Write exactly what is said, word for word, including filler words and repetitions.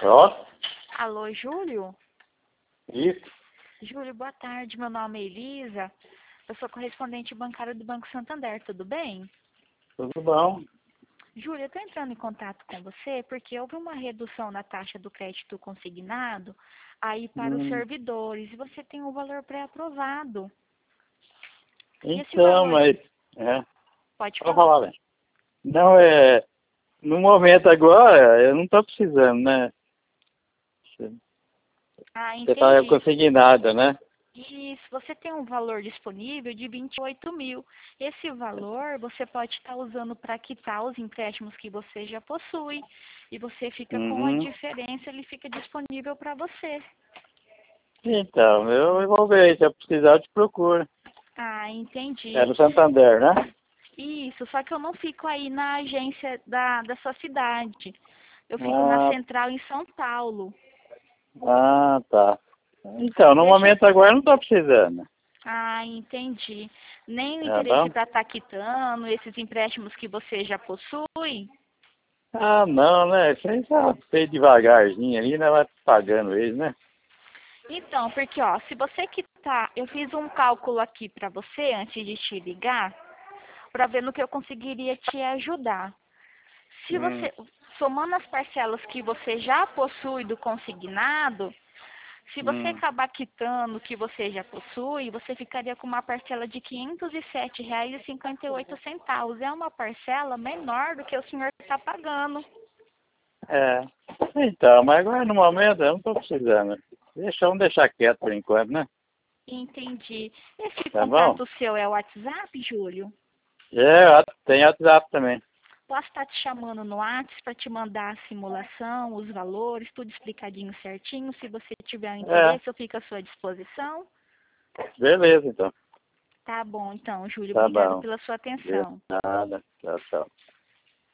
Ó, Alô, Júlio? isso, Júlio, boa tarde. Meu nome é Elisa. Eu sou correspondente bancária do Banco Santander, tudo bem? tudo bom? Júlio, eu estou entrando em contato com você porque houve uma redução na taxa do crédito consignado aí para os Hum, servidores e você tem um valor pré-aprovado. E esse então, valor, mas... É, pode pode falar. falar, velho. Não, é... No momento agora, eu não tô precisando, né? Ah, Você tá entendi. consignada, né? Isso, você tem um valor disponível de vinte e oito mil. Esse valor você pode estar usando para quitar os empréstimos que você já possui. E você fica com a Uhum. diferença, ele fica disponível para você. Então, eu vou ver, se eu precisar, eu te procuro. Ah, entendi. É no Santander, né? Isso, só que eu não fico aí na agência da, da sua cidade. Eu fico na Ah, central em São Paulo. ah, tá. Então, no Deixa. momento agora, eu não tô precisando. Ah, entendi. Nem o Tá interesse bom? para estar quitando esses empréstimos que você já possui. Ah, não, né? Isso aí já fez devagarzinho ali, né? Vai pagando eles, né? Então, porque ó, se você quitar, eu fiz um cálculo aqui para você antes de te ligar, para ver no que eu conseguiria te ajudar. Se Hum, você, somando as parcelas que você já possui do consignado, se você hum. acabar quitando o que você já possui, você ficaria com uma parcela de quinhentos e sete reais e cinquenta e oito centavos. É uma parcela menor do que o senhor está pagando. É. Então, mas agora no momento eu não tô precisando. Deixa, vamos deixar quieto por enquanto, né? Entendi. Esse Tá bom? contato seu é o WhatsApp, Júlio? É, tem WhatsApp também. Posso estar te chamando no WhatsApp para te mandar a simulação, os valores, tudo explicadinho certinho. Se você tiver um É, interesse, eu fico à sua disposição. beleza então. Tá bom, então, Júlio. Tá Obrigado bom. pela sua De atenção. nada. Tchau, tchau.